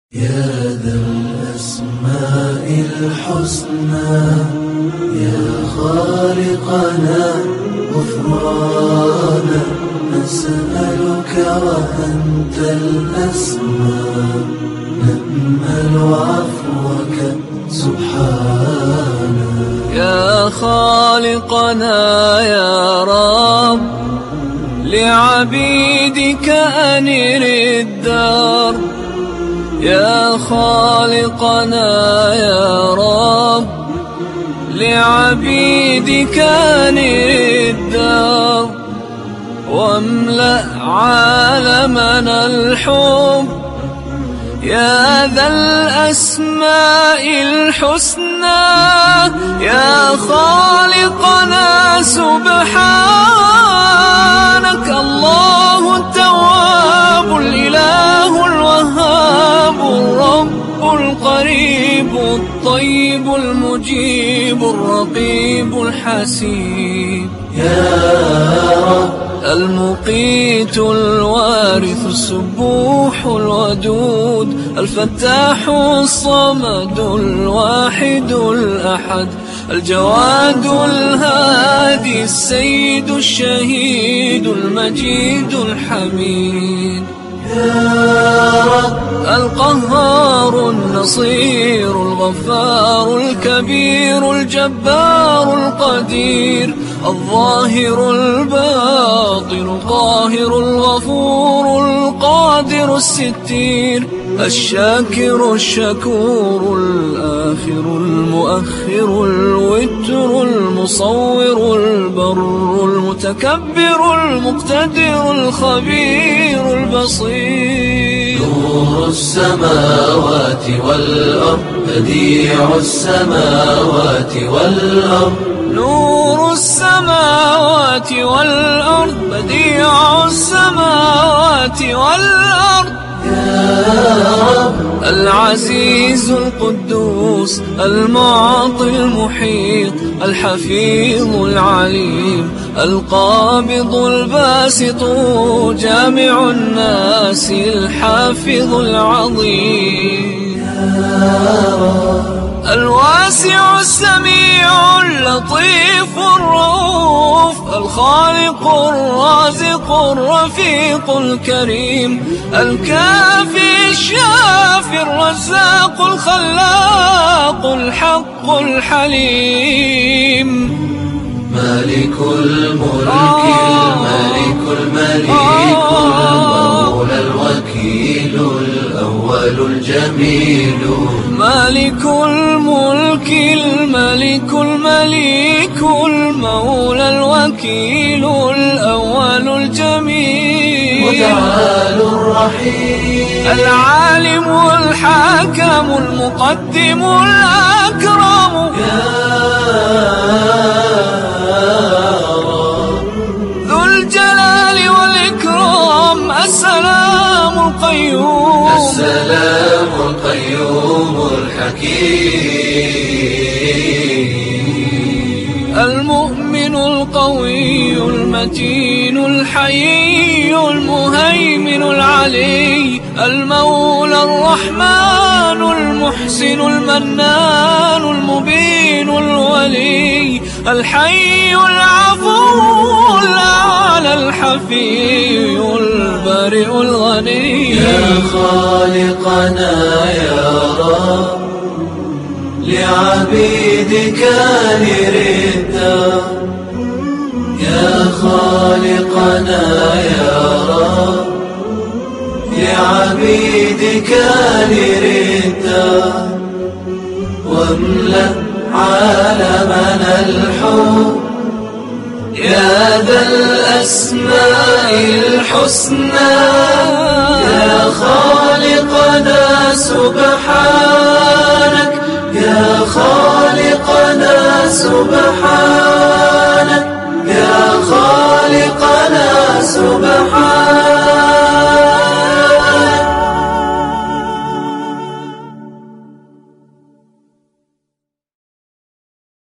يا ذا الأسماء الحسنى يا خالقنا غفرانا نسألك وأنت الأسماء نأمل عفوك سبحانا. يا خالقنا يا رب لعبيدك أنر الدار. يا خالقنا يا رب لعبيدك أنر الدار واملأ عالمنا الحب. يا ذا الأسماء الحسنى يا خالقنا سبحانك. الله التواب الإله الوهاب الرب القريب الطيب المجيب الرقيب الحسيب. يا رب المقيت الوارث السبوح الودود الفتاح الصمد الواحد الأحد الجواد الهادي السيد الشهيد المجيد الحميد. يا رب القهار النصير الغفار الكبير الجبار القدير الظاهر الباطن القاهر الغفور القادر الستير الشاكر الشكور الآخر المؤخر الوتر المصور البر المتكبر المقتدر الخبير البصير. نور السماوات والأرض بديع السماوات والأرض. نور السماوات والأرض بديع السماوات والأرض. العزيز القدوس المعطي المحيط الحفيظ العليم القابض الباسط جامع الناس الحافظ العظيم. الواسع السميع اللطيف الرؤوف الخالق الرازق الرفيق الكريم الكافي الشافي الرزاق الخلاق الحق الحليم. مالك الملك الملك المليك المولى الوكيل الأول الجميل. مالك الملك الملك المليك المولى الوكيل الأول الجميل. متعال الرحيم العالم الحاكم المقدم الأكرم. ذو الجلال والإكرام السلام القيوم. السلام القيوم الحكيم. المؤمن القوي المتين الحيي المهيمن العلي المولى الرحمن المحسن المنان المبين الولي الحي العفو الأعلى الحفي البارئ الغني. يا خالقنا يا رب لعبيدك أنر الدار. يا خالقنا يا رب لعبيدك أنر الدار واملأ عالمنا الحب. يا ذا الأسماء الحسنى يا خالقنا سبحانك. يا خالقنا سبحانك